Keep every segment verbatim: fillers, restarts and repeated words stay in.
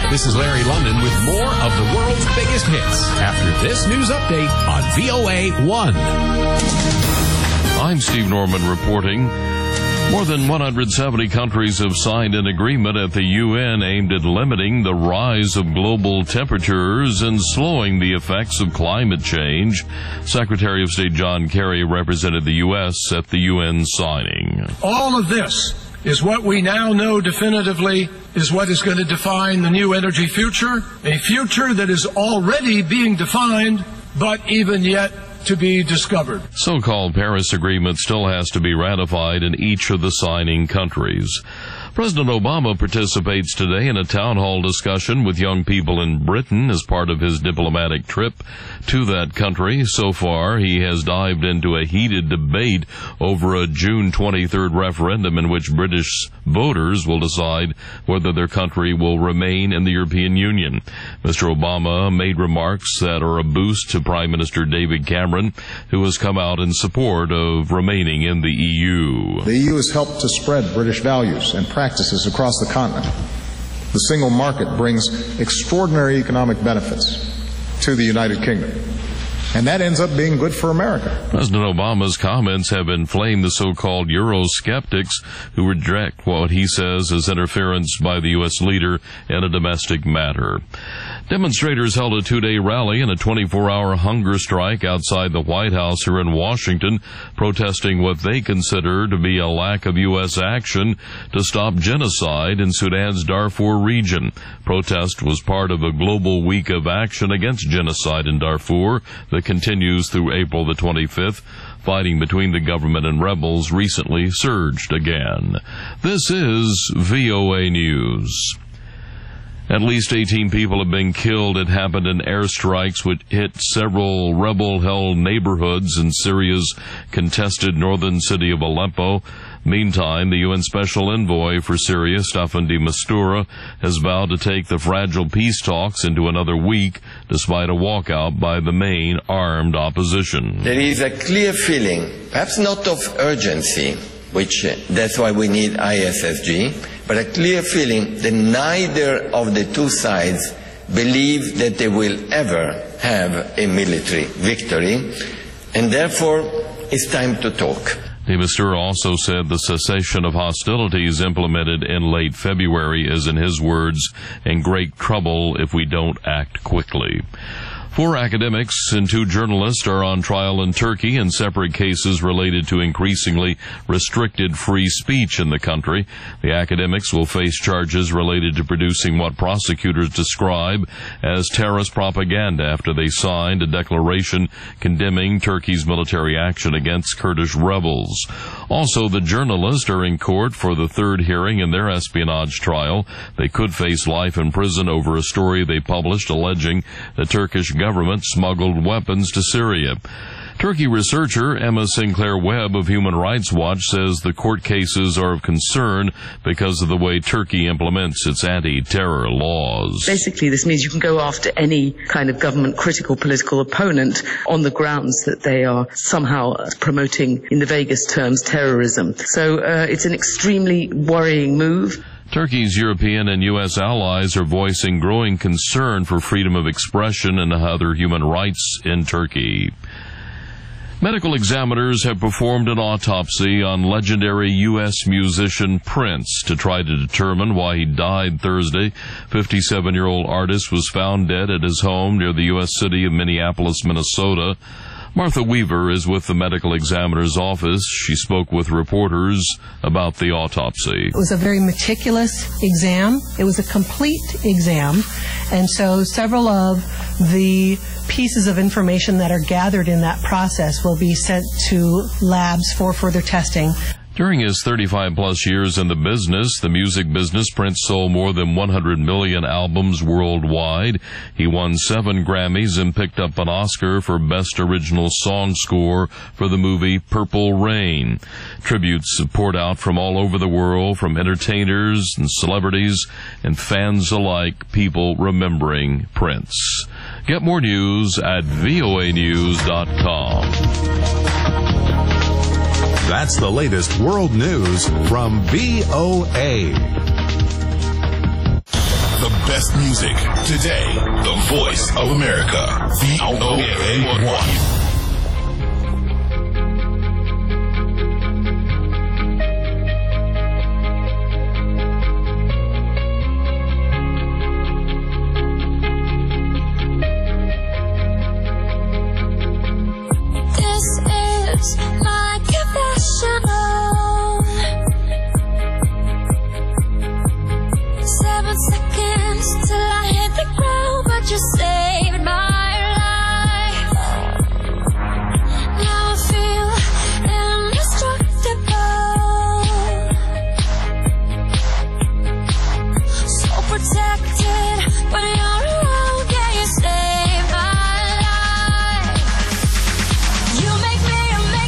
This is Larry London with more of the world's biggest hits after this news update on V O A one. I'm Steve Norman reporting. More than one hundred seventy countries have signed an agreement at the U N aimed at limiting the rise of global temperatures and slowing the effects of climate change. Secretary of State John Kerry represented the U S at the U N signing. All of this is what we now know definitively is what is going to define the new energy future, a future that is already being defined, but even yet to be discovered. So-called Paris Agreement still has to be ratified in each of the signing countries. President Obama participates today in a town hall discussion with young people in Britain as part of his diplomatic trip to that country. So far, he has dived into a heated debate over a June twenty-third referendum in which British voters will decide whether their country will remain in the European Union. Mister Obama made remarks that are a boost to Prime Minister David Cameron, who has come out in support of remaining in the E U. The E U has helped to spread British values and practices across the continent. The single market brings extraordinary economic benefits to the United Kingdom, and that ends up being good for America. President Obama's comments have inflamed the so-called Eurosceptics who reject what he says is interference by the U S leader in a domestic matter. Demonstrators held a two-day rally and a twenty-four hour hunger strike outside the White House here in Washington, protesting what they consider to be a lack of U S action to stop genocide in Sudan's Darfur region. Protest was part of a global week of action against genocide in Darfur that continues through April the twenty-fifth. Fighting between the government and rebels recently surged again. This is V O A News. At least eighteen people have been killed. It happened in airstrikes which hit several rebel-held neighborhoods in Syria's contested northern city of Aleppo. Meantime, the U N Special Envoy for Syria, Staffan de Mistura, has vowed to take the fragile peace talks into another week, despite a walkout by the main armed opposition. There is a clear feeling, perhaps not of urgency, which uh, that's why we need I S S G, but a clear feeling that neither of the two sides believe that they will ever have a military victory, and therefore it's time to talk. De Mistura also said the cessation of hostilities implemented in late February is, in his words, in great trouble if we don't act quickly. Four academics and two journalists are on trial in Turkey in separate cases related to increasingly restricted free speech in the country. The academics will face charges related to producing what prosecutors describe as terrorist propaganda after they signed a declaration condemning Turkey's military action against Kurdish rebels. Also, the journalists are in court for the third hearing in their espionage trial. They could face life in prison over a story they published alleging the Turkish government government smuggled weapons to Syria. Turkey researcher Emma Sinclair Webb of Human Rights Watch says the court cases are of concern because of the way Turkey implements its anti-terror laws. Basically, this means you can go after any kind of government-critical political opponent on the grounds that they are somehow promoting, in the vaguest terms, terrorism. So uh, it's an extremely worrying move. Turkey's European and U S allies are voicing growing concern for freedom of expression and other human rights in Turkey. Medical examiners have performed an autopsy on legendary U S musician Prince to try to determine why he died Thursday. fifty-seven-year-old artist was found dead at his home near the U S city of Minneapolis, Minnesota. Martha Weaver is with the medical examiner's office. She spoke with reporters about the autopsy. It was a very meticulous exam. It was a complete exam. And so several of the pieces of information that are gathered in that process will be sent to labs for further testing. During his thirty-five plus years in the business, the music business, Prince sold more than one hundred million albums worldwide. He won seven Grammys and picked up an Oscar for Best Original Song Score for the movie Purple Rain. Tributes poured out from all over the world, from entertainers and celebrities and fans alike, people remembering Prince. Get more news at V O A news dot com. That's the latest world news from V O A. The best music. Today, the voice of America. V O A one. My confessional. Seven seconds till I hit the ground, but you saved my life. Now I feel indestructible, so protected when you're around. Yeah, you saved my life. You make me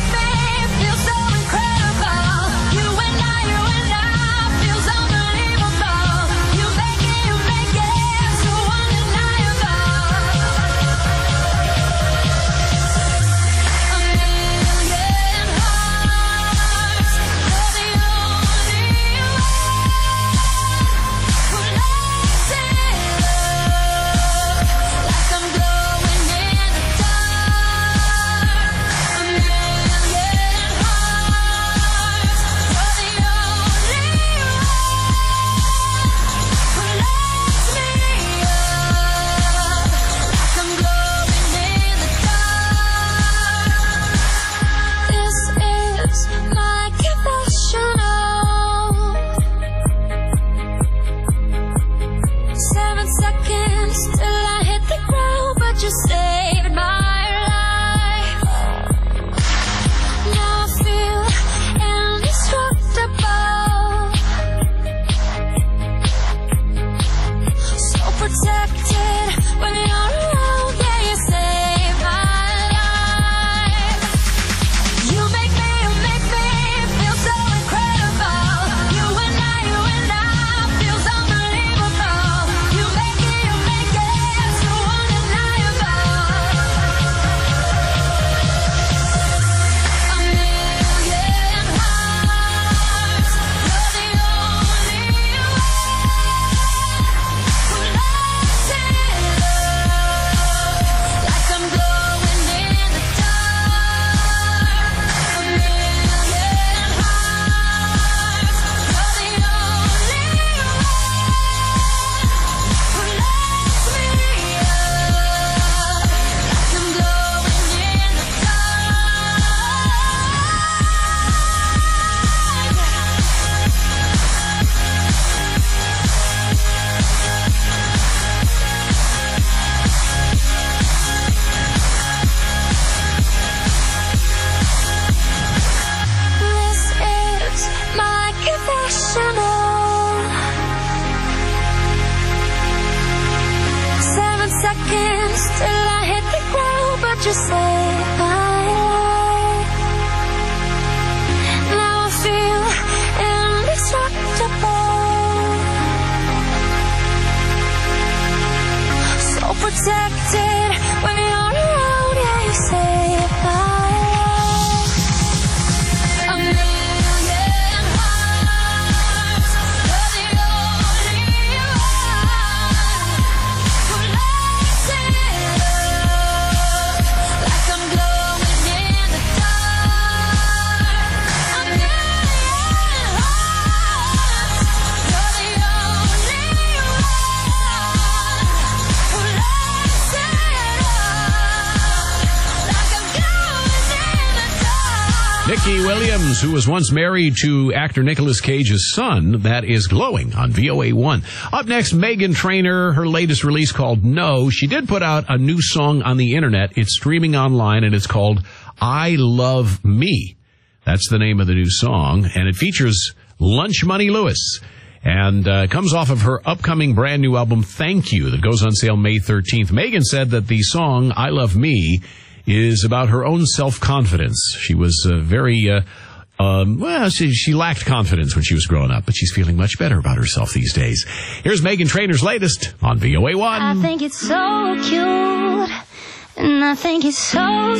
Nikki Williams, who was once married to actor Nicolas Cage's son, that is Glowing on V O A one. Up next, Meghan Trainor, her latest release called No. She did put out a new song on the internet. It's streaming online, and it's called I Love Me. That's the name of the new song, and it features Lunch Money Lewis. And uh, comes off of her upcoming brand new album, Thank You, that goes on sale May thirteenth. Meghan said that the song I Love Me is about her own self-confidence. She was uh, very, uh, um, well, she, she lacked confidence when she was growing up, but she's feeling much better about herself these days. Here's Meghan Trainor's latest on V O A one. I think it's so cute, and I think it's so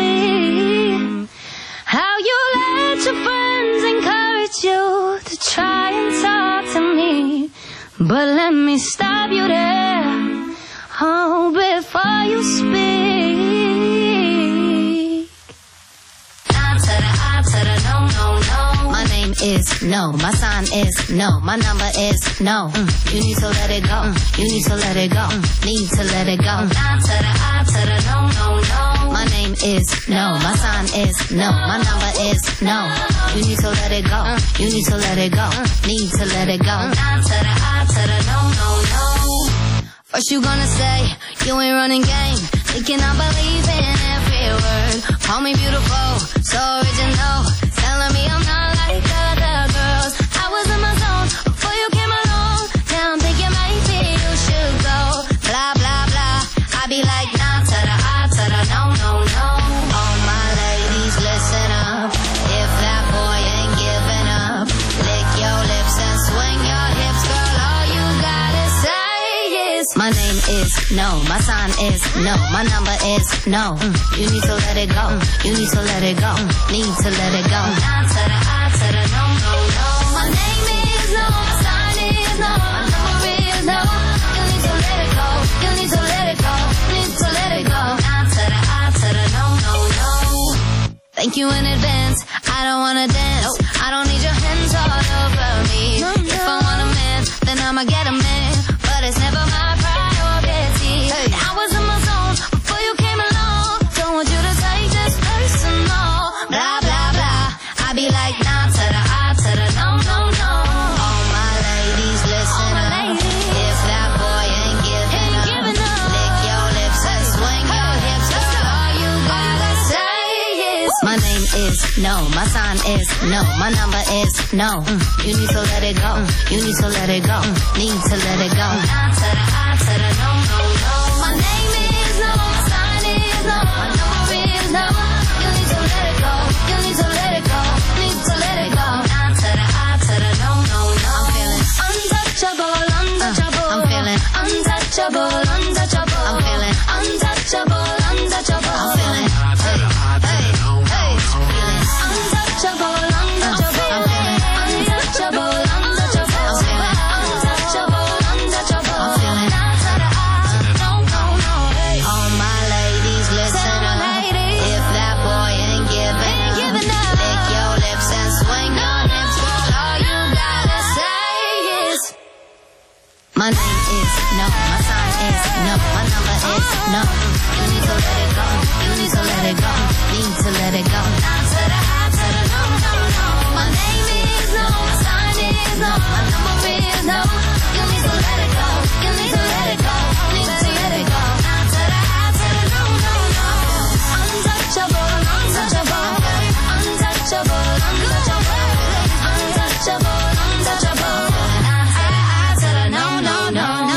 sweet, how you let your friends encourage you to try and talk to me. But let me stop you there, oh, before you speak. I to the I to the no, no, no. My name is no, my sign is no, my number is no. Mm. You need to let it go, mm. You need to let it go, mm. Need to let it go. I to the I to the no, no, no. My name is no, my sign is no, my number is no. You need to let it go, mm. You need to let it go, mm. Need to let it go. I to the I to the no, no, no. First you gonna say you ain't running game, thinking I believe in every word. Call me beautiful, so original, telling me I'm not like other girls. I was in my zone before you came along. Now I'm thinking maybe you should go. Blah blah blah. I be like nah to the I to the no no no. All my ladies listen up. If that boy ain't giving up, lick your lips and swing your hips, girl. All you gotta say is my name is no, my sign is no, my number is no. Mm. You need to let it go, mm. You need to let it go, mm. Need to let it go. Nah to the I to the no no no. My name is no, my sign is no, my number is no. You need to let it go, you need to let it go, need to let it go. Nah to the I to the no no no. Thank you in advance, I don't wanna dance, I don't need your hands all over me. No, no. If I want a man, then I'ma get a man, but it's never my priority. Hey. I was in my zone before you came along, don't want you to take this personal. Blah blah blah, I be like nah to the I to the no no no. All my ladies listen my up, ladies. If that boy ain't giving, ain't up, giving up, lick your lips and swing your hips, girl. All you gotta say is my name is no, my sign is no, my number is no. Mm. You need to let it go, mm. You need to let it go, mm. Need to let it go. Nah to the I to the no no no. My name is no, my sign is no, my number is no. You need to let it go, you need to let it go, need to let it go. Nah to the I to the no no no. I'm feeling untouchable, untouchable. Uh, I'm feeling untouchable, untouchable. I'm feeling untouchable, untouchable. I'm feeling hey, hey, hey. Feeling untouchable, untouchable. I'm feeling untouchable, untouchable. I'm feeling untouchable, untouchable. I'm feeling nah to the I to the no no no. All my ladies listen up. If that boy ain't giving up, lick your lips and swing your hips, girl. All you gotta say is my name is no, my sign is no, my number is no. You need to let it go, you need to let it go, need to let it go. Nah to the I to the no no no. My name is no, my sign is no, my number is no. You need to let it go, you need to let it go, need to let it go. Nah to the I to the no no no. Untouchable, untouchable, untouchable, untouchable, untouchable, untouchable. Nah to the I to the no no no no.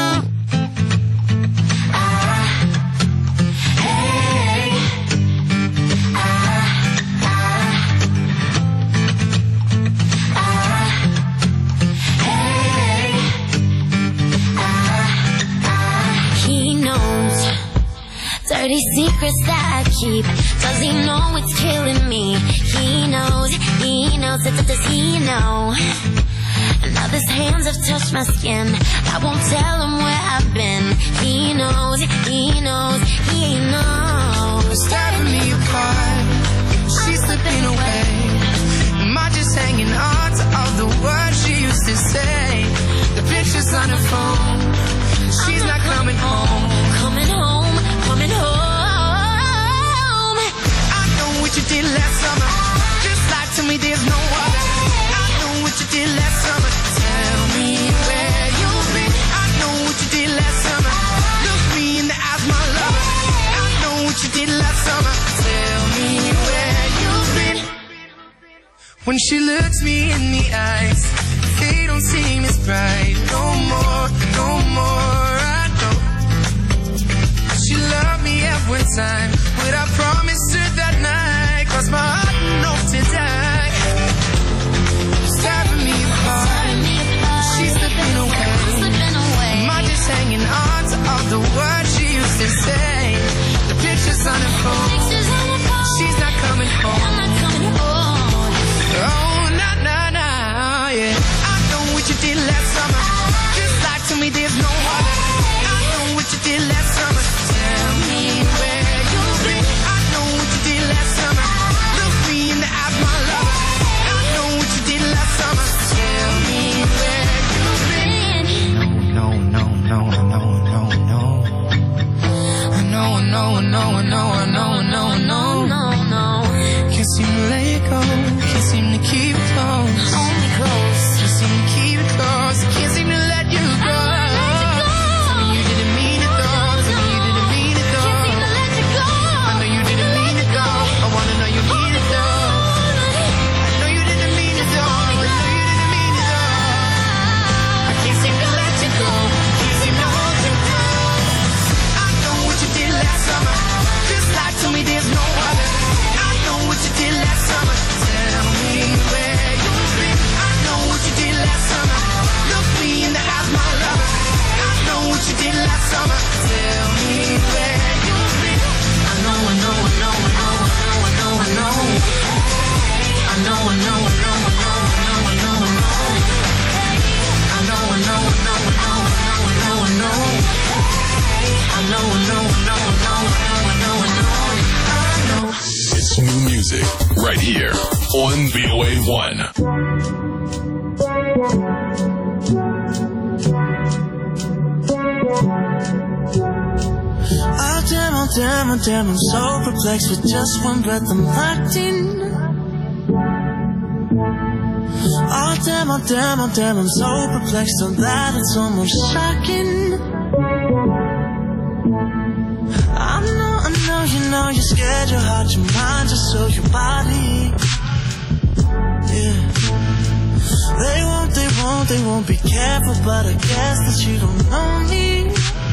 Dirty secrets that I keep, does he know it's killing me? He knows, he knows, does he know? And now his hands have touched my skin, I won't tell him where I've been. He knows, he knows, he knows. Tearing me apart, she's slipping away. Am I just hanging on to all the words she used to say? The pictures on her phone, she's not coming home. Coming home, coming home. I know what you did last summer, just lie to me, there's no other. I know what you did last summer, tell me where you've been. I know what you did last summer, look me in the eyes, my love. I know what you did last summer, tell me where you've been. When she looks me in the eyes, they don't seem as bright. No more, no more, I know. She loved me every time, but I promised her that night, crossed my heart and hope to die. Stabbing me apart, she's slipping away. Am I just hanging on to all the words she used to say? The pictures on her phone, she's not coming home. Oh, nah, nah, nah, yeah. I know what you did last summer, just like what you did last summer. Tell me where you've been. I know what you did last summer. Look me in the eyes, my lover. I know what you did last summer. Tell me where you've been. No, no, no, no, no, no. I know, I know, I know, I know, I know, I know, I know. No, no. Can't seem to let go. Can't seem to keep it close. Hold me close. Can't seem to keep it close. Can't seem to let you go. Tell me you didn't mean it though. Tell me you didn't mean it though. Can't seem to let you go. I know you didn't mean it though. I wanna know you need it though. I know you didn't mean it though. I know you didn't mean it though. I can't seem to let you go. Can't seem to hold you close. I know what you did last summer. Just lie to me, there's no other. I know what you did last summer. Tell me where you've been. I know what you did last summer. Look me in the eyes, my lover. I know what you did last summer. Tell me where you've been. I know, I know, I know, I know, I know, I know, I know. I know, I know, I know, I know, I know, I know, I know. I know, I know, I know, I know, I know, I know, I know. I know, I know, I know, I know, I know, I know, I know. It's new music right here on V O A one. Oh damn, oh damn, oh damn, I'm so perplexed. With just one breath I'm locked in. Oh damn, oh damn, oh damn, I'm so perplexed. On that it's almost shocking. I know, I know, you know you're scared. Your heart, your mind, just so your body. Yeah. They won't, they won't, they won't be careful, but I guess that you don't know me.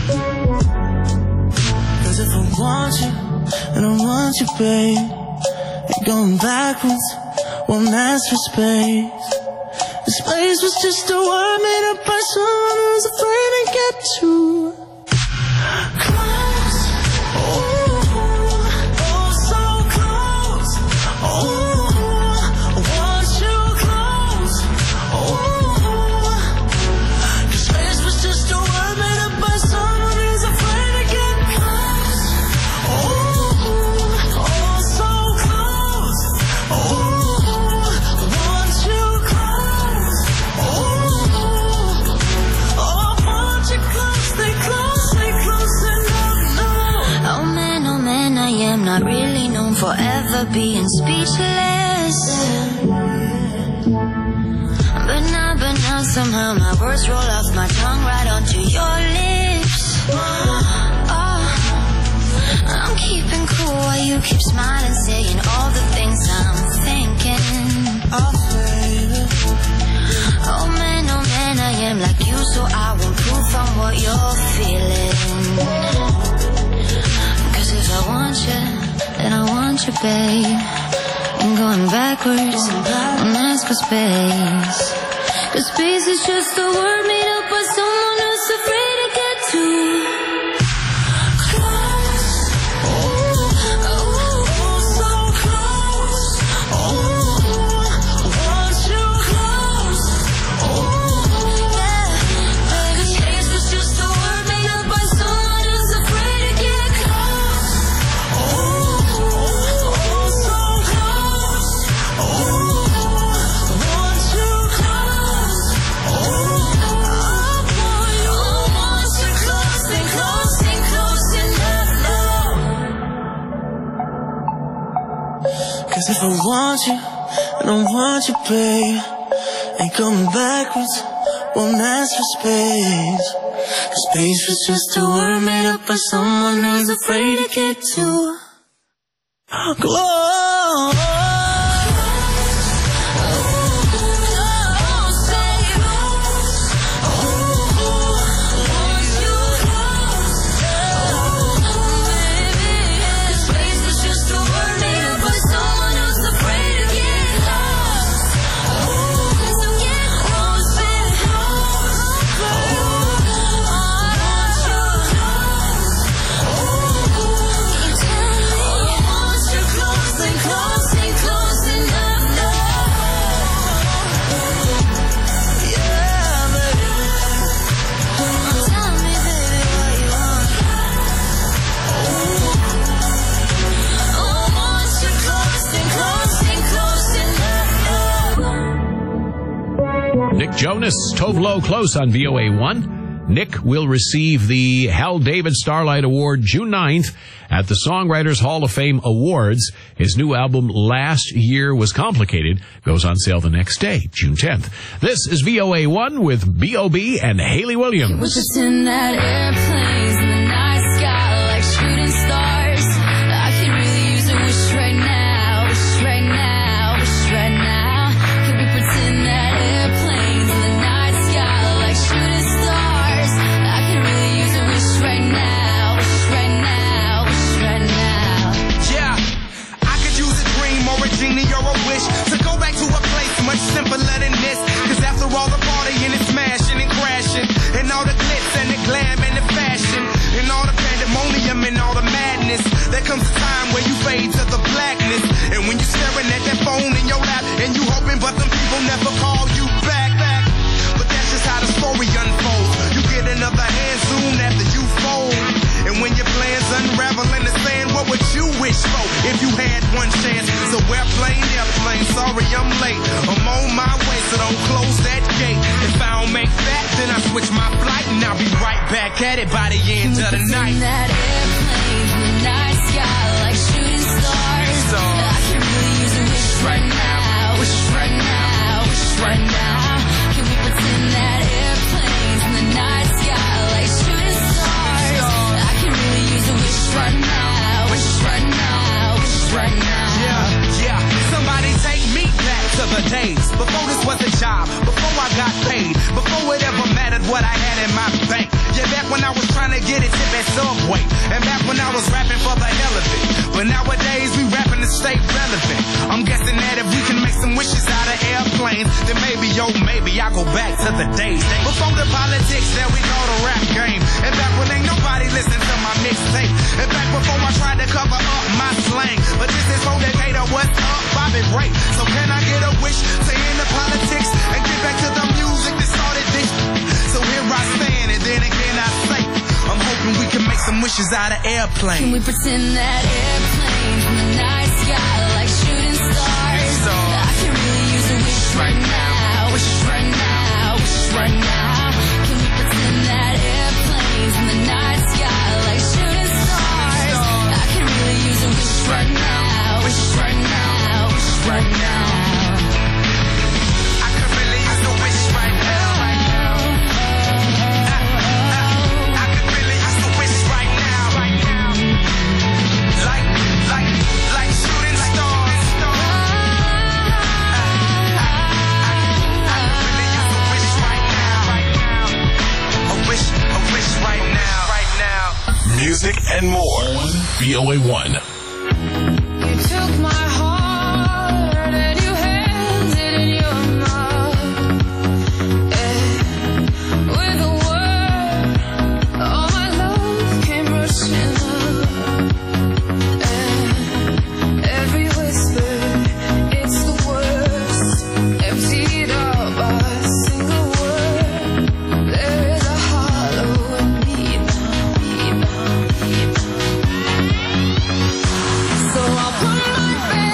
Cause if I want you, and I want you, babe, you're going backwards, won't ask for space. The space was just a word made up by someone who's afraid to get too close. Oh, oh, so close. Oh, I want you close. Oh, the space was just a word made up by someone who's afraid to get close. Oh, oh, so close. Oh, I want you close. Oh, oh, I want you close. Stay close, stay close enough. Oh man, oh man, I am not really known for ever being speechless. But now, but now somehow my words roll off my tongue right onto your lips. Oh, I'm keeping cool while you keep smiling, saying all the things I'm thinking. Oh, baby. Oh man, oh man, I am like you, so I won't prove from what you're feeling. Cause if I want you, then I want you, babe. And going backwards, don't ask for space. Cause space is just a word made up by someone who's afraid to get too close. Oh, oh, so close. Oh, I want you close. Oh, yeah. Cause space was just a word made up by someone who's afraid to get close. Oh, oh, so close. Oh, I want you close. Oh, I want you close. Stay close, stay close enough now. Cause if I want you, I don't want you, babe. Ain't coming backwards, won't ask for space. Cause space was just a word made up by someone who's afraid to get too close. Close. Jonas, Tove Lo Close on V O A one. Nick will receive the Hal David Starlight Award June ninth at the Songwriters Hall of Fame Awards. His new album, Last Year Was Complicated, goes on sale the next day, June tenth. This is V O A one with B O B and Haley Williams. We're just in that airplanes in the night sky like shooting stars. I can really use a wish right now, wish right now, wish right now. Can we pretend that airplanes in the night sky like shooting stars? I can really use a wish right now, wish right now, wish right now. Yeah, I could use a dream or a genie or a wish to go back to a place much simpler than this. Cause after all the partying and smashing and crashing, and all the glitz and the glam and the fashion, and all the pandemonium and all the madness, there comes a time where you fade to the blackness. And when you're staring at that phone in your lap, and you hoping but them people never call you back, back. But that's just how the story unfolds. You get another hand soon after you fold. And when your plans unravel in the sand, what would you wish for if you had one chance? So airplane, airplane, sorry I'm late. I'm on my way, so don't close that gate. If I don't make that, then I switch my flight, and I'll be right back at it by the end of the night. That airplanes in the night sky like shooting stars. I can really use a wish right now, wish right now, wish right now. Can we pretend that airplanes in the night sky like shooting stars? I can really use a wish right now, wish right now, wish right now. Yeah, yeah. Somebody take me back to the days before this was a job, before I got paid, before it ever mattered what I had in my bank. Yeah, back when I was trying to get a tip at Subway, and back when I was rapping for the hell of it. But nowadays we rapping to stay relevant. I'm guessing that if we can make some wishes out of airplanes, then maybe, yo, maybe I go back to the days before the politics that we call the rap game, and back when ain't nobody listened to my mixtape, and back before I tried to cover up my slang. But this is whole decade of what's up, Bobby Ray. So can I get a wish to end the politics and get back to the music that started this? So here I stand, and then again I say, I'm hoping we can make some wishes out of airplanes. Can we pretend that airplanes in the night sky like shooting stars? I can really use a wish right now, wish right now, wish right now. Can we pretend that airplanes in the night sky like shooting stars? I can really use a wish right now, wish right now, wish right now. I could really use a wish right now. I could really use a wish right now. Like, like, like shooting stars. I could really use a wish right now. A wish, a wish right now, right now. Music and more. V O A one. You took my heart and you held it in your mouth. And with a word, all my love came rushing up. And every whisper, it's the worst, emptied out by a single word. There is a hollow in me now, me now, me now. So I'll put my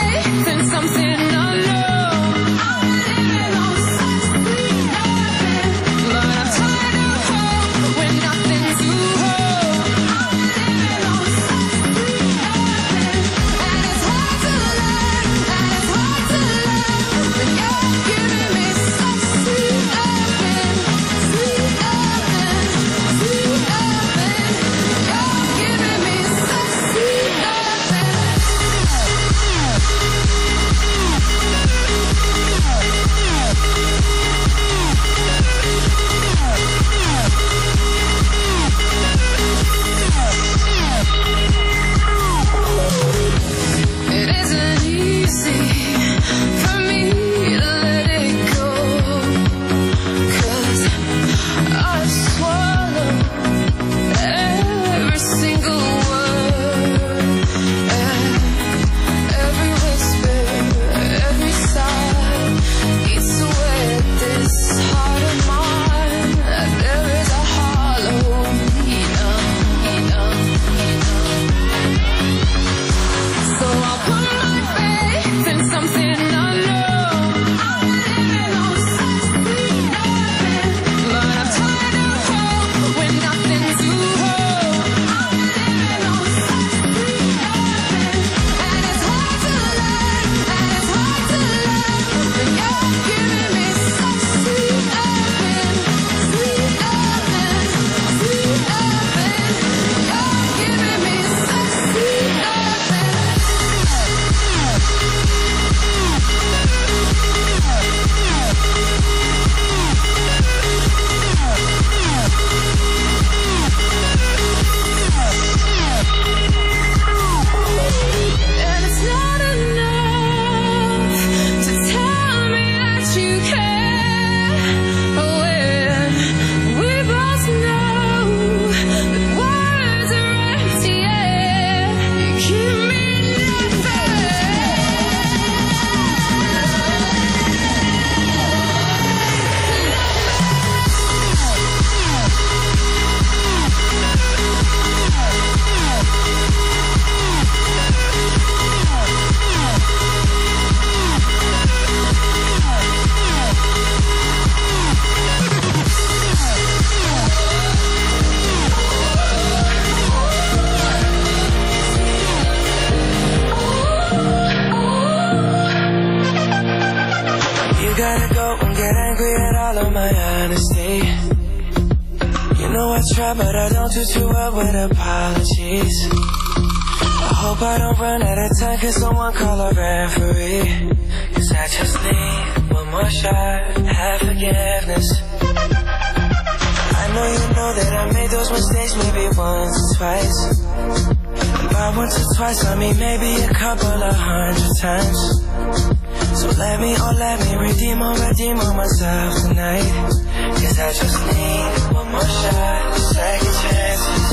try, but I don't do too well with apologies. I hope I don't run out of time, cause someone call a referee. Cause I just need one more shot, have forgiveness. I know you know that I made those mistakes maybe once or twice. By once or twice, I mean maybe a couple of hundred times. So let me, oh let me redeem or redeem on myself tonight. Cause I just need one more shot, second chances.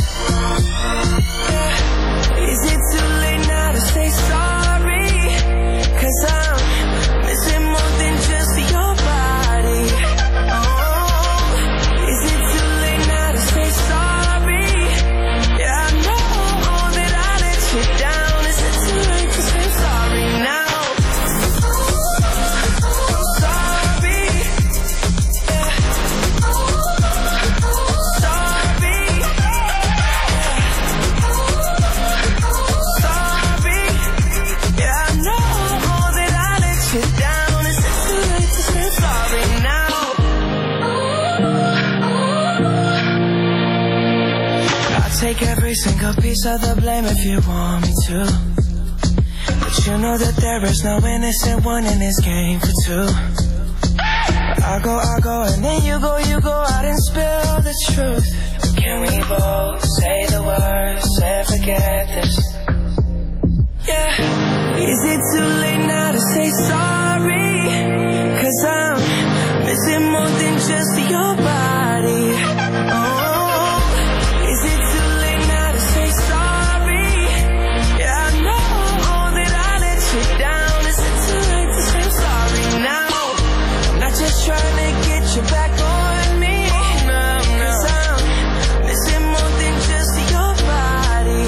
Yeah. Is it too late now to say sorry? Cause I'm missing more than just your body. Oh, is it too late now to say sorry? Yeah, I know that I let you down. Is it too late to say sorry now? Take every single piece of the blame if you want me to. But you know that there is no innocent one in this game for two. But I go, I go, and then you go, you go out and spill the truth. But can we both say the words and forget this? Yeah. Is it too late now to say sorry? Cause I'm missing more than just your body. Oh. Trying to get you back on me, no, no. Cause I'm missing more than just your body.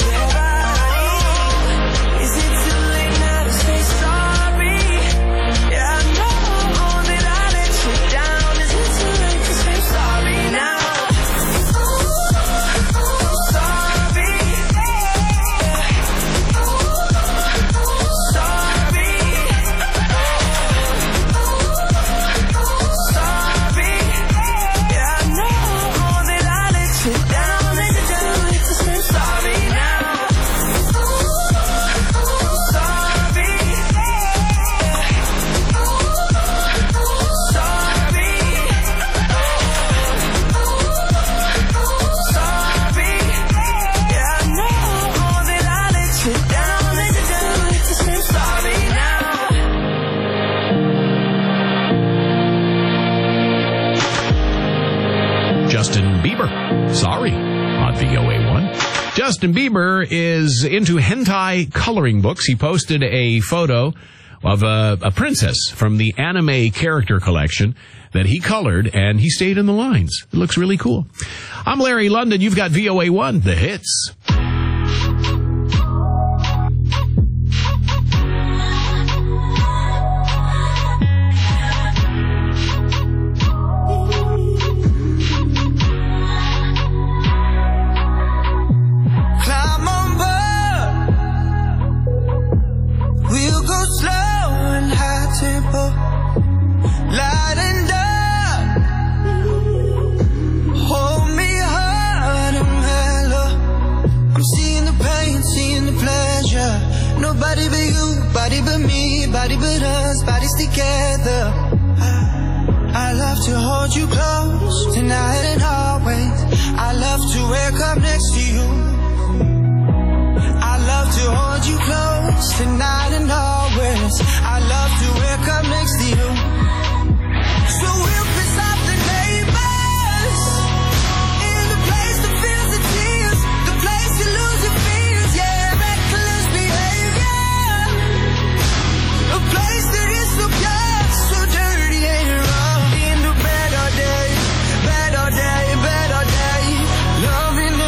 Is it too late now to say sorry? Yeah, I know that I let you down. Is it too late to say sorry now? Sorry, yeah. Justin Bieber, Sorry, on V O A one. Justin Bieber is into hentai coloring books. He posted a photo of a, a princess from the anime character collection that he colored, and he stayed in the lines. It looks really cool. I'm Larry London. You've got V O A one, the hits. Nobody but you, body but me, body but us, bodies together. I, I love to hold you close, tonight and always. I love to wake up next to you. I love to hold you close, tonight and always. I love to wake up next to you. So we'll piss off the neighbors, in the place that feels the tears, the place you lose your fears, yeah, reckless behavior. A place that is so pure, so dirty and rough. In the better day, better day, better day. Loving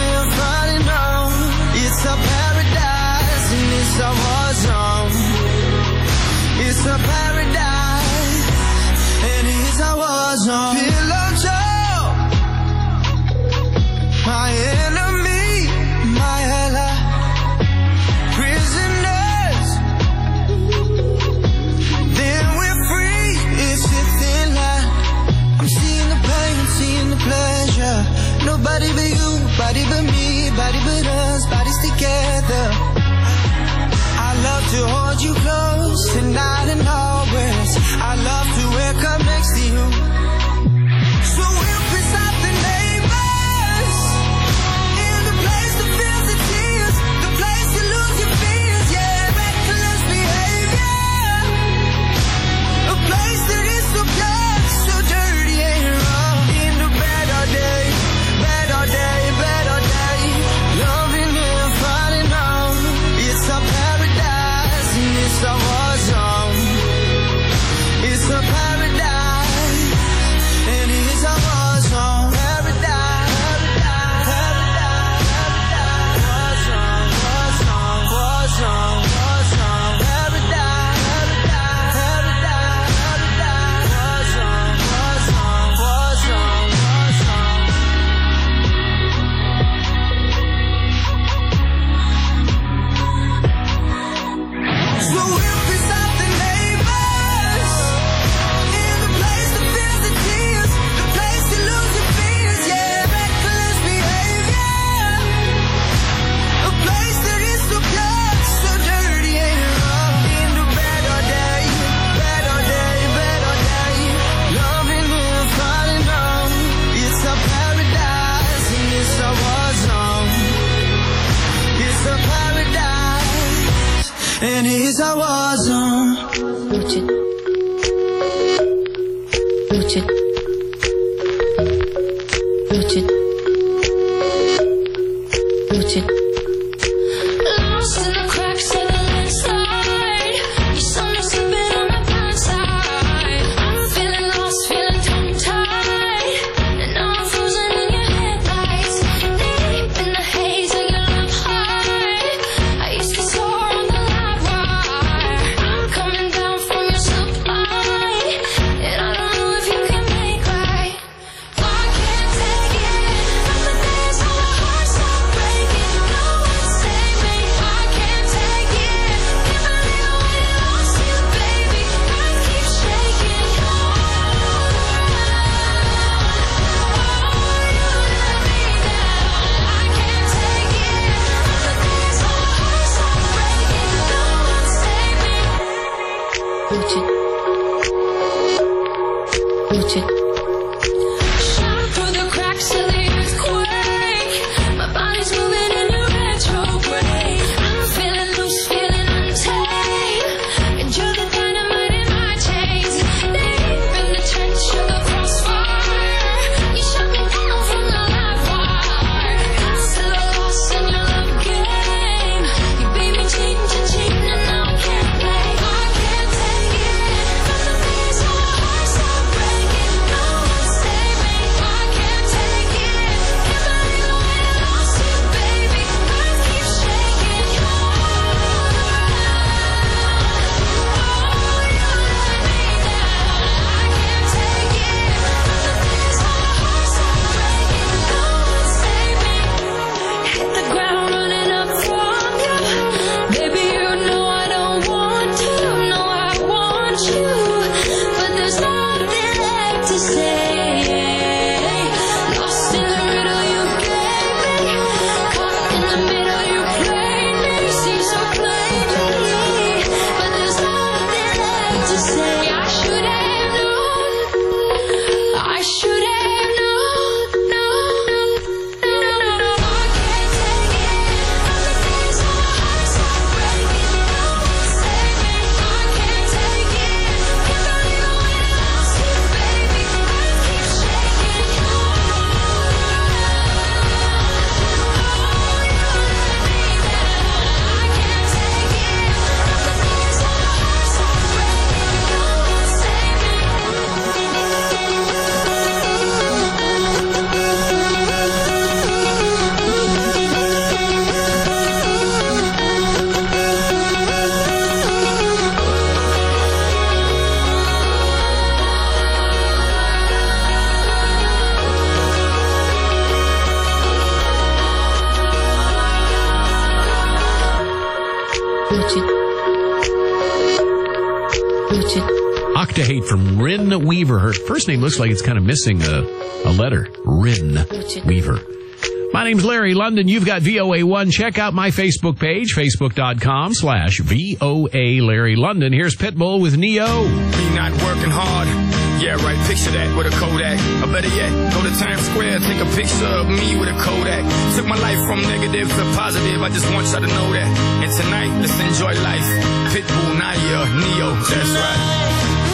days I was on. What you, what you, what you, what you. Lost in the cracks of the landslide. You saw me slipping on my blind side. I'm feeling lost, feeling tongue-tied, and now I'm frozen in your headlights. Deep in the haze of your love high, I used to soar on the live wire. I'm coming down from your supply, and I don't know if you can make right. I can't take it. Another day's how my heart stopped breaking. No one save me. I can't take it. Can't believe I went and lost you, baby. Earth keeps shaking. Oh, you let me down. I can't take it. Another day's how my heart stopped breaking. No one save me. What you, what you. Shot through the cracks of the earthquake. My body's moving in a retrograde. I'm feeling loose, feeling untamed, and you're the dynamite in my chains. Deep in the trench of the crossfire, you shot me down from the live wire. Still lost in your love game. You beat me cheating to cheating, and now I can't play. I can't take it. From the days how my heart stopped breaking. No one save me. I can't take it. Can't believe I went and lost you, baby. Earth keeps shaking. Oh, you let me down. I can't take it. From the days how my heart stopped breaking. No one save me. Hit the ground running up from you. Baby, you know I don't want to. No, I want you, but there's nothing left to say. Lost in the riddle you gave me, caught in the middle you played me. See so plainly, but there's nothing left to say. I should have known. I should have known. No, no, no, no. I can't take it. Other days how my heart stopped breaking. No one save me. I can't take it. Can't believe I went and lost you, baby. Earth keeps shaking. Oh, you let me down. I can't take it. Other days how my heart stopped breaking. No one save me. What you, what you. Octahate from Rin Weaver. Her first name looks like it's kind of missing a, a letter. Rin Weaver. My name's Larry London. You've got V O A one. Check out my Facebook page, facebook.com slash VOA Larry London. Here's Pitbull with Neo. Me not working hard. Yeah, right, picture that with a Kodak. Or better yet, go to Times Square, take a picture of me with a Kodak. Took my life from negative to positive, I just want y'all to know that. And tonight, let's enjoy life. Pitbull, Naya, Neo, that's right.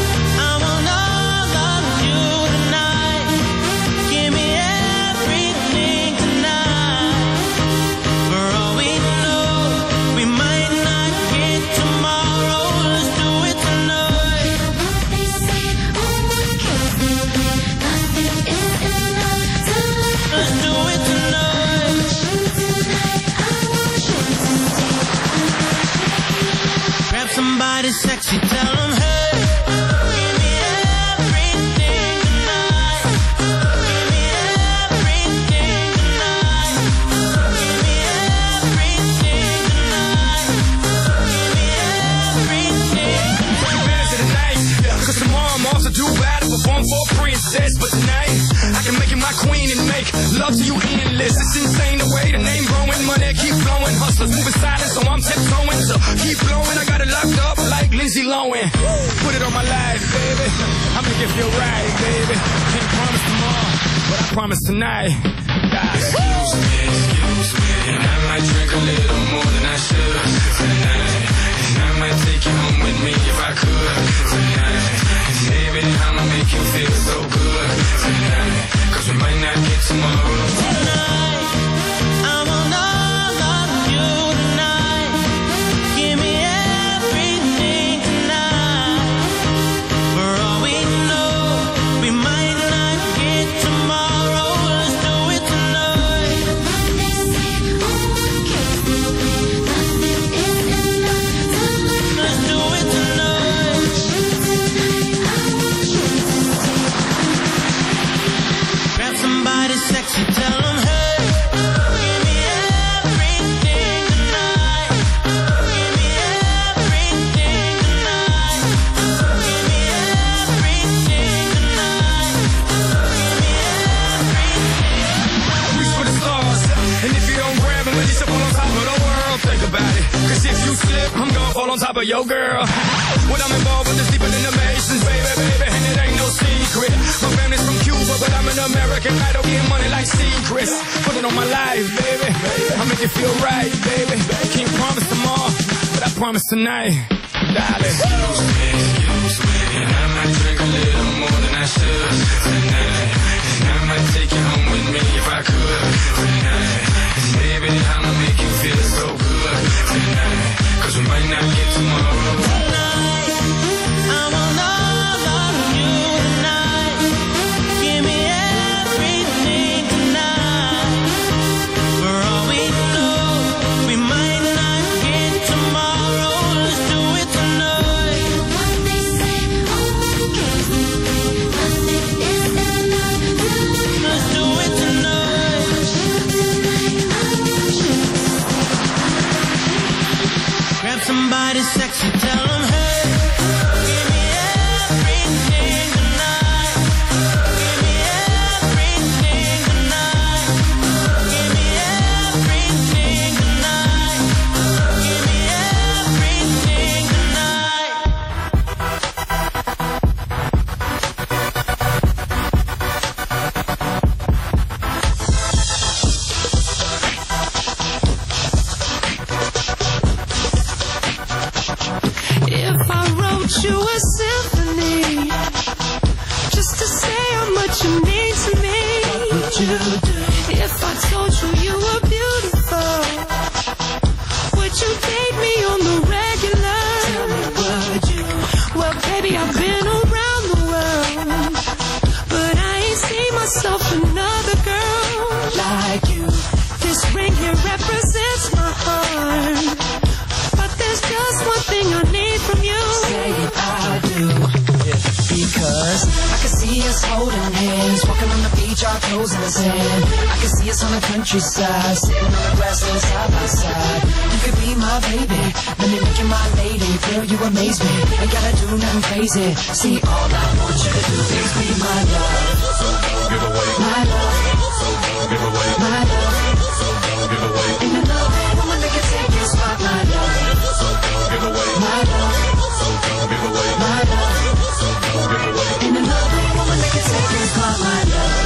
Somebody sexy, tell them, hey, give me everything tonight. Give me everything tonight. Give me everything tonight. Give me everything. Take advantage of the night, cause tomorrow I'm off to do battle, perform for a princess. But tonight, I can make you my queen and make love to you endless. It's insane the way the name growing, money keep flowing. Hustlers moving silent, so I'm tiptoeing. So keep blowing, I got it locked up like Lindsay Lohan. Put it on my life, baby. I'm gonna give you a ride, baby. Can't promise tomorrow, but I promise tonight. God. Excuse me, excuse me, and I might drink a little more than I should tonight. And I might take fall on top of your girl. When I'm involved with this deeper than the Masons, baby, baby, and it ain't no secret. My family's from Cuba, but I'm an American idol, getting money like secrets. Put it on my life, baby. I make it feel right, baby. Can't promise tomorrow, but I promise tonight, darling. Excuse me, excuse me, and I might drink a little more than I should tonight. And I might take you home with me if I could tonight. And baby, I'ma make you feel so good tonight. Cause we might not get tomorrow. Tonight, I want all of you tonight. Give me everything tonight. For all we know, we might not get tomorrow. Let's do it tonight. What they say, all the girls let's do it tonight. Grab somebody sexy, tell them, hey, give me everything tonight. Give me everything tonight. Give me everything tonight. Give me everything tonight. If I wrote you a symphony, just to say how much you mean to me, what would you do? If I told you you were beautiful, would you date me on the regular? Tell me, would you? Well, baby, I've been around the world, but I ain't seen myself another girl like you. This ring here represents my heart, but there's just one thing I need from you. Say it, I do. Because I can see us holding hands, walking on the beach, our toes in the sand. I can see us on the countryside, sitting on the grassland side by side. You could be my baby, let me make you my lady. Girl, you amaze me, ain't gotta do nothing crazy. See, all I want you to do is be my love. So don't give away my love. So don't give away my love. So don't give away. Ain't another woman that can take your spot, my love. So don't give away my love. So don't give away my love. So don't give away. Ain't another woman that can take your spot, my love.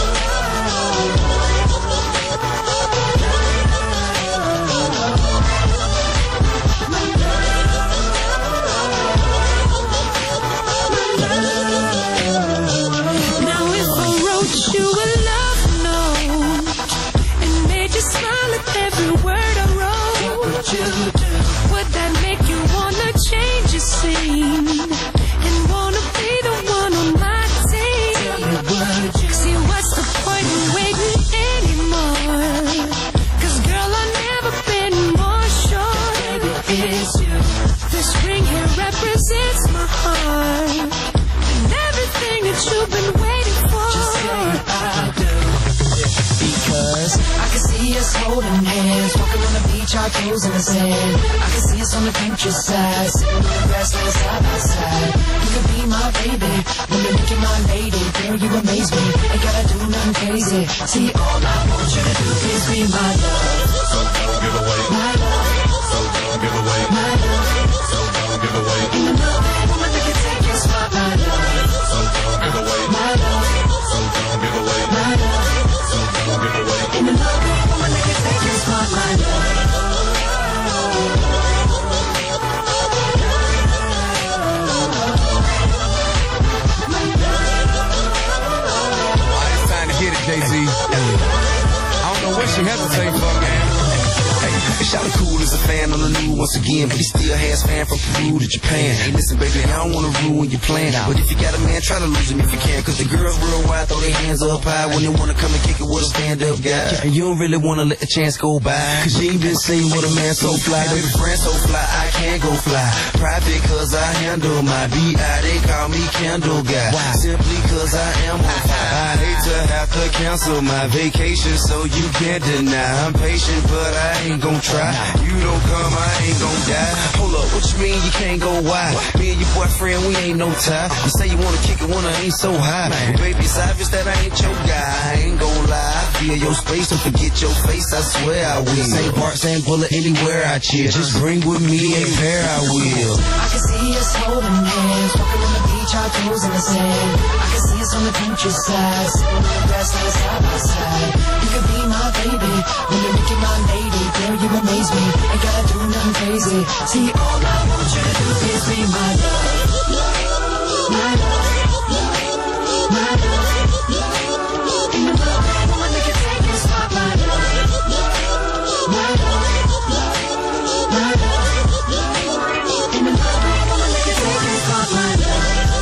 Now if I wrote you a love note and made you smile at every word I wrote, what would you do? Would that make you wanna change your scene and wanna be the one on my team? Tell me, would you? See, what's the point in waiting anymore? Cause girl, I've never been more sure. Baby, it's you. This ring here represents my heart and everything that you've been waiting for. Just say I do. Because I can see us holding hands, walking on the beach, our toes in the sand. I can see us on the countryside, sitting on the grassland side by side. You could be my baby, let me make you my lady. Girl, you amaze me, ain't gotta do nothing crazy. See, all I want you to do is be my love. So don't give away my love. So don't give away my love. So don't give away. Ain't another woman that can take your spot, my love. So don't give away my love. So don't give away my love. So don't give away. Ain't another woman that can take your spot, my love. It's time to hit it, Jay-Z. I don't know what she hesitating for, man. Hey, shot cool as a fan on the new once again, but he still has fan from Peru to Japan. Hey, listen, baby, I don't wanna ruin your plan, but if you got a man, try to lose him if you can. Cause the girls worldwide throw their hands up high when they wanna come and kick it with a stand-up guy. And you don't really wanna let the chance go by, cause you ain't been seen with a man so fly. Baby, friend so fly, I can't go fly. Private cause I handle my B I, they call me Candle Guy. Simply cause I am on fire. I hate to have to cancel my vacation, so you can't deny I'm patient, but I ain't gon' try. You don't come, I ain't gon' die. Hold up, what you mean you can't go wide? Me and your boyfriend, we ain't no tie. You say you wanna kick it when I ain't so high. But baby, it's obvious that I ain't your guy. I ain't gon' lie. Feel your space and forget your face, I swear I will. Same part, same bullet, anywhere I chill. Just bring with me a pair, I will. I can see us holding hands, walking on the beach, our toes in the sand. I can see us on the countryside, sitting on the grass, laying side by side. You could be my baby, when you're making my lady. Girl, you amaze me, ain't gotta do nothing crazy. See, all I want you to do is be my love, my love, my love. In the love, woman that can take your spot, my love, my love, my love. In the love, woman that can take your spot, my love.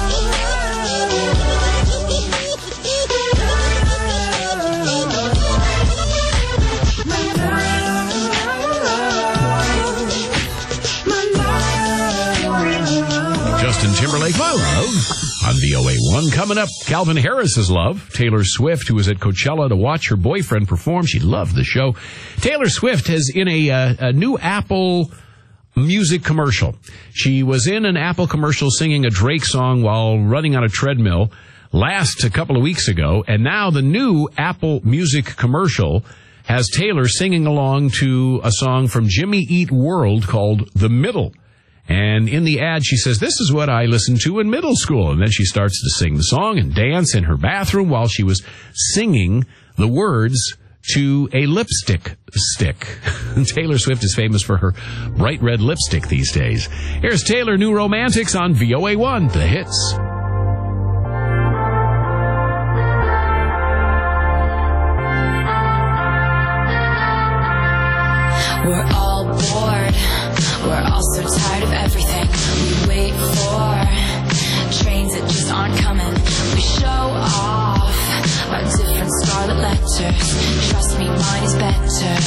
Justin Timberlake, My Love, on V O A one. Coming up, Calvin Harris's Love. Taylor Swift, who was at Coachella to watch her boyfriend perform. She loved the show. Taylor Swift is in a, uh, a new Apple music commercial. She was in an Apple commercial singing a Drake song while running on a treadmill last a couple of weeks ago, and now the new Apple Music commercial has Taylor singing along to a song from Jimmy Eat World called The Middle. And in the ad, she says, "This is what I listened to in middle school." And then she starts to sing the song and dance in her bathroom while she was singing the words to a lipstick stick. Taylor Swift is famous for her bright red lipstick these days. Here's Taylor, New Romantics on V O A one, the hits. We're all bored. We're all so tired of everything. We wait for trains that just aren't coming. We show off our different scarlet letters. Trust me, mine is better.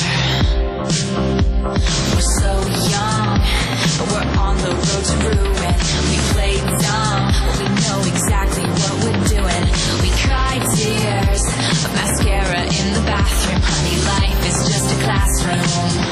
We're so young, but we're on the road to ruin. We play dumb, but we know exactly what we're doing. We cry tears of mascara in the bathroom. Honey, life is just a classroom.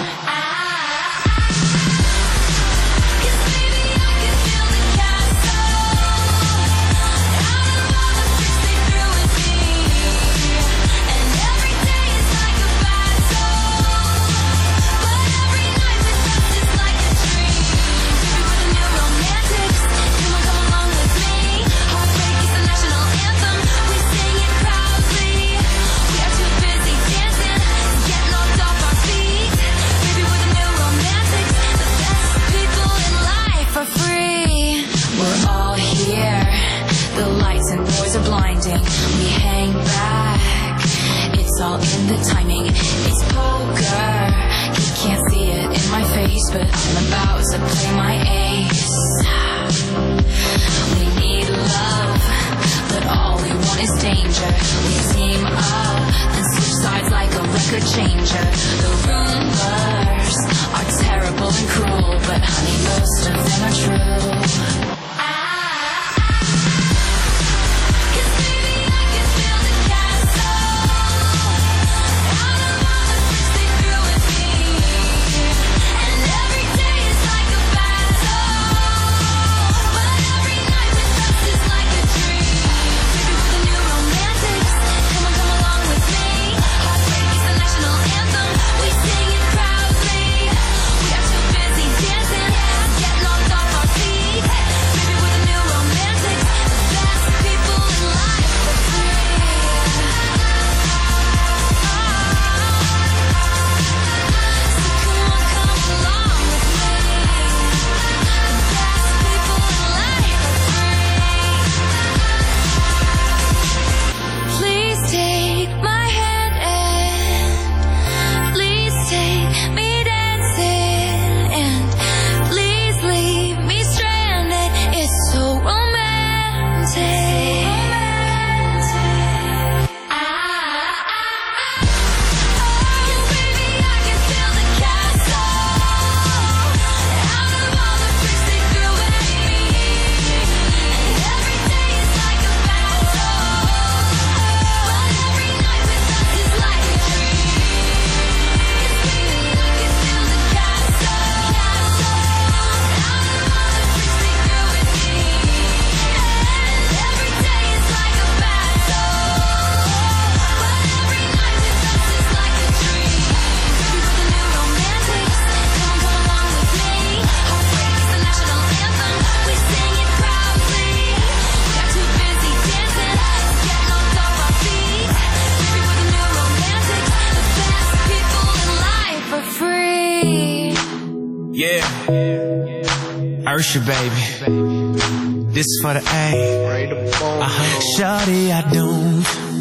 We hang back, it's all in the timing. It's poker, you can't see it in my face, but I'm about to play my ace. We need love, but all we want is danger. We team up and switch sides like a record changer. The rumors are terrible and cruel, but honey, most of them are true. Anthem. Yeah. Ursha, baby. This is for the A. Uh-huh. Shawty, I don't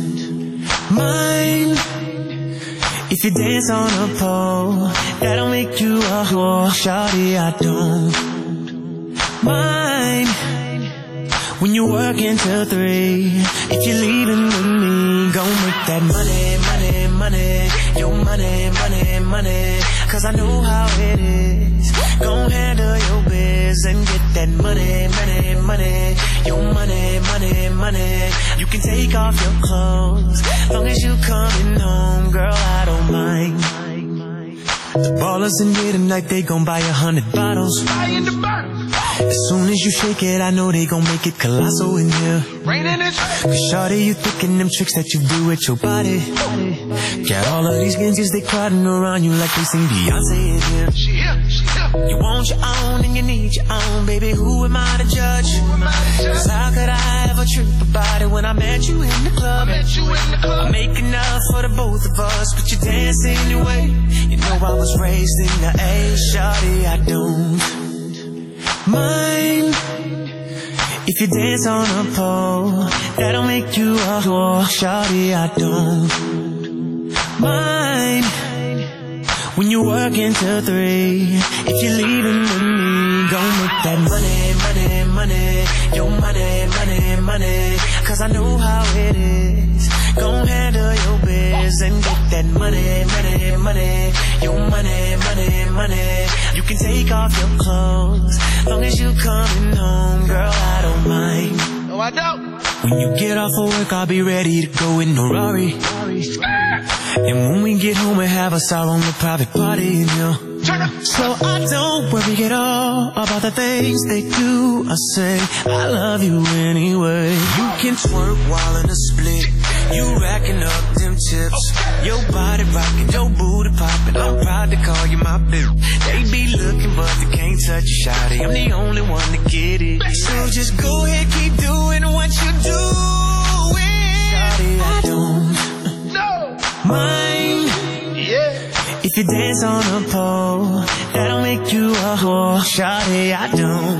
mind if you dance on a pole. That'll make you a whore. Shawty, I don't mind when you work until three. If you're leaving with me, gon' make that money, money, money. Your money, money, money. Cause I know how it is. Gon' handle your biz and get that money, money, money. Your money, money, money. You can take off your clothes, long as you coming home, girl, I don't mind. The ballers in here tonight, they gon' buy a hundred bottles. As soon as you shake it, I know they gon' make it colossal in here. Cause shawty, you thinking them tricks that you do with your body. Got all of these gangsters, they crowding around you like they sing Beyonce in here. She here, she here. You want your own and you need your own, baby, who am I to judge? Cause how could I ever trip about it when I met you in the club? I make enough for the both of us, but you dance anyway. You know I was raised in the A, shawty, I don't mind if you dance on a pole. That'll make you a whore. Shawty, I don't mind when you work until three. If you're leaving with me, gon' make that money, money, money. Your money, money, money. Cause I know how it is. Gon' handle your biz and get that money, money, money. Your money, money, money. You can take off your clothes, long as you coming home, girl, I don't mind. No, I don't. When you get off of work, I'll be ready to go in the Rari. And when we get home, we have us our own private party, you know. So I don't worry at all about the things they do or say. I love you anyway. You can twerk while in a split. You racking up them chips. Your body rocking, your booty popping. I'm proud to call you my bitch. They be looking but they can't touch you, shawty. I'm the only one to get it. So just go ahead, keep doing what you doing. Shawty, I don't mind if you dance on a pole. That'll make you a whore. Shawty, I don't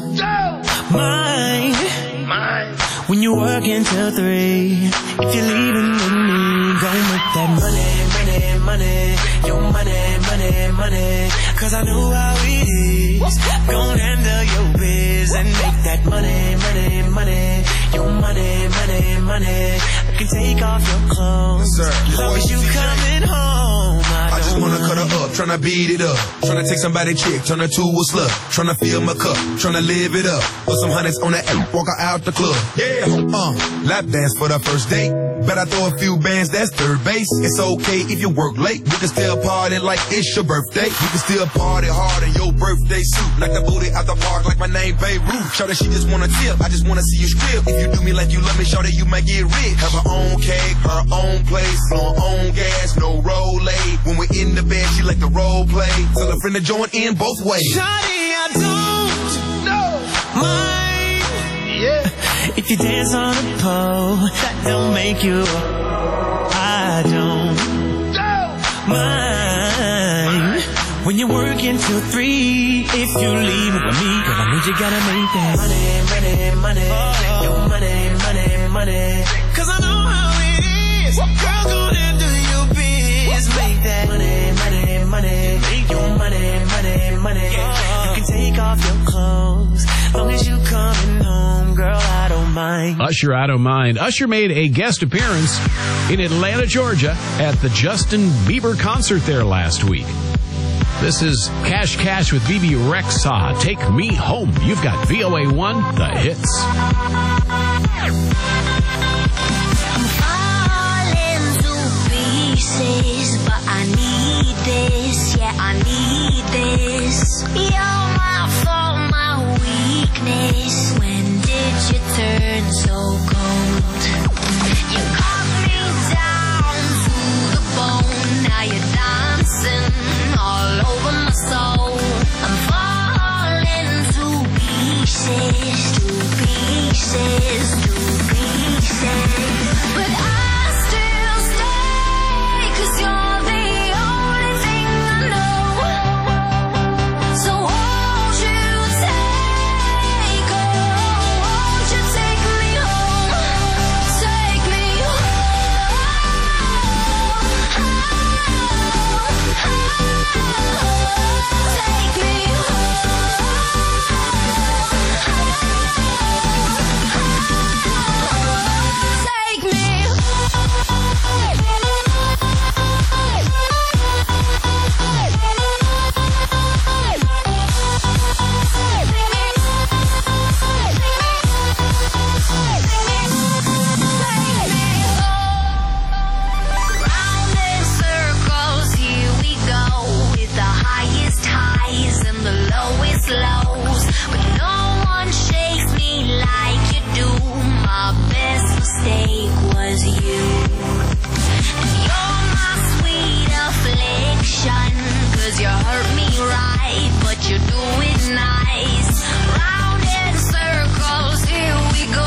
mind when you work until three. If you're leaving with me, gon' make that money, money, money. Your money, money, money. Cause I know how it is. Gon' handle your biz and make that money, money, money. Your money, money, money. I can take off your clothes, yes, long as you coming home. I, I just wanna cut her up, tryna beat it up. Tryna take somebody chick, turn her to a slut. Tryna fill my cup, tryna live it up. Put some hundreds on that app, walk her out the club. Yeah, uh, lap dance for the first date. Bet I throw a few bands, that's third base. It's okay if you work late. We can still party like it's your birthday. We can still party hard in your birthday suit. Like the booty out the park, like my name Beirut. Show that she just wanna tip, I just wanna see you strip. If you do me like you love me, show that you might get rich. Have her own cake, her own place, on own gas, no roll late. When we're in the bed, she like to role play. Tell a friend to join in both ways. Shawty, I don't know mind, yeah, if you dance on a pole. That don't make you. I don't mind when you work until three. If you leave it with me, cause I know you gotta make that money, money, money. Oh. Your money, money, money. Cause I know how it is. Girl, go and do your biz. Make that money, money, money. Make your money, money, money. Oh. You can take off your clothes, long as you coming home, girl, I don't mind. Usher, I don't mind. Usher made a guest appearance in Atlanta, Georgia at the Justin Bieber concert there last week. This is Cash Cash with B B Rexha. Take me home. You've got V O A one, the hits. I'm falling to pieces, but I need this. Yeah, I need this. You're my fault, my weakness. When did you turn so cold? You cut me down to the bone. Now you're dancing all over my soul. I'm falling to pieces, to pieces, to pieces. But I still stay, cause you're the only thing I know. So nice. Round in circles, here we go.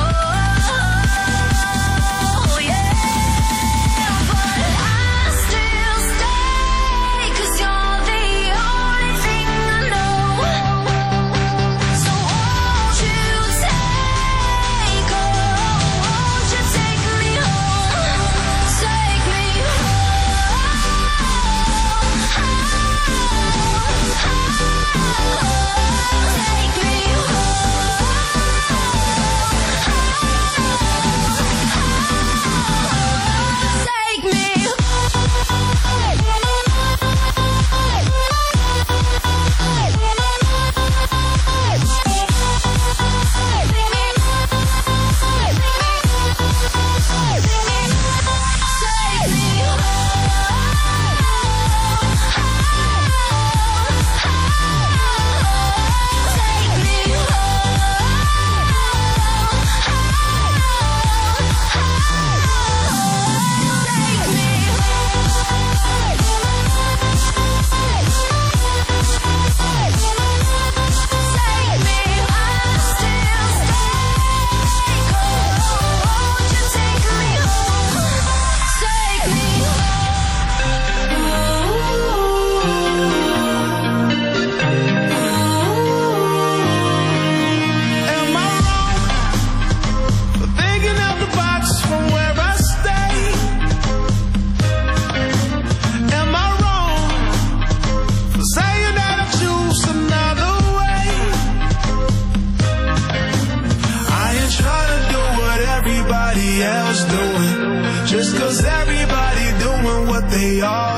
Else doing, just cause everybody doing what they all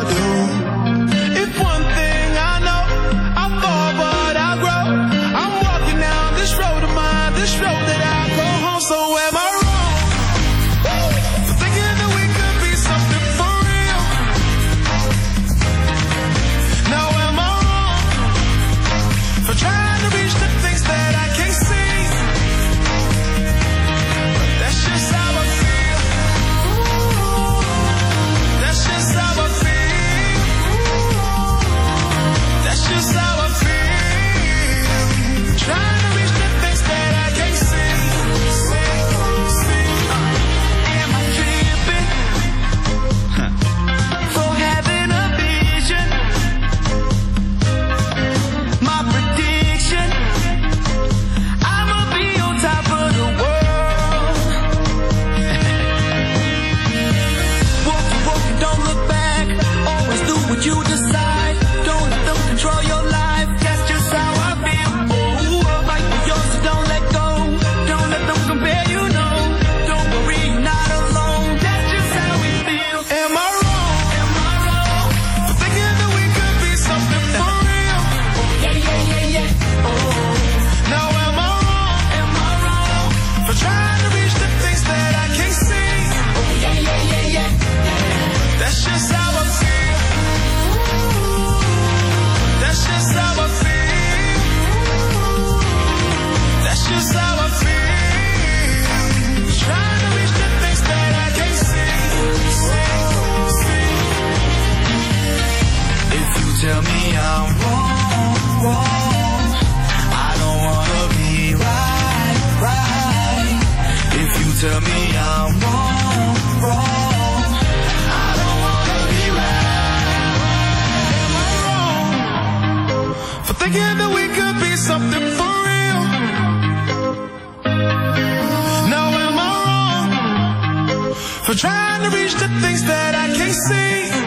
do. If one thing I know, I fall but I grow. I'm walking down this road of mine, this road that I go home. So am I wrong for thinking that we could be something for real? Now am I wrong for trying to reach the things that I can't see? But that's just how I feel. That's just how I feel. That's just how I feel. Trying to reach the things that I can't see. See, see. Am I tripping for having a vision? My prediction, I'ma be on top of the world. Walk, walk, don't look back. Always do what you decide. Don't let them control your life. That's just how I feel. Oh, fight for yours, so don't let go. Don't let them compare you, no. Don't worry, you're not alone. That's just how we feel. Am I wrong? Am I wrong for thinking that we could be something for real? Yeah, yeah, yeah, yeah. Oh, now am I wrong? Am I wrong for trying to reach the things that I can't see? Oh, yeah, yeah, yeah, yeah. That's just how I feel. That's just how I feel. That's just how I feel. Trying to reach the things that I can't see. See, see. If you tell me I'm wrong, wrong, I don't wanna be right, right. If you tell me I'm wrong, wrong, I don't wanna be right. Am I wrong for thinking that we could be something for real? Now am I wrong for trying to reach the things that I can't see?